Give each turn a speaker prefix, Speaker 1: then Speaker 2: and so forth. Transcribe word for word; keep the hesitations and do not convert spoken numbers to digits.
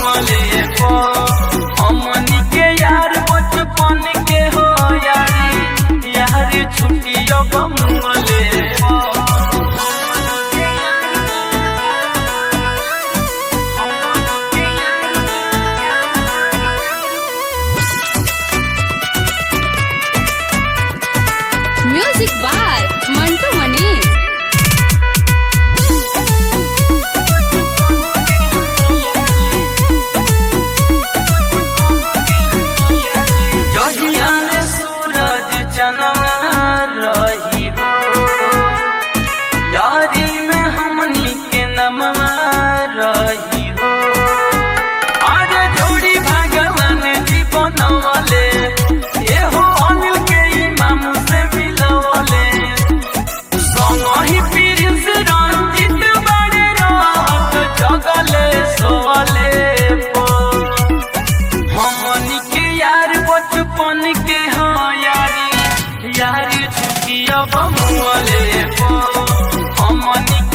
Speaker 1: मंगले पो हमनी के यार बचपन के हो यारी यार छुट्टी अब मंगले पो
Speaker 2: म्यूजिक बाय मंटू मनीष।
Speaker 1: जहिया ने सूरज चनवा रही हो यारी में हमनी के नमवा रही हो आज जोड़ी भगवान जी बनवले ये हो अनिल के इमाम से मिलवले संगहि प्रिंस रंजित बड़े रात जगले सोले पो हमनी के यार बचपन के हो यारी यारी छुट्टी अब मंगले पो हमनी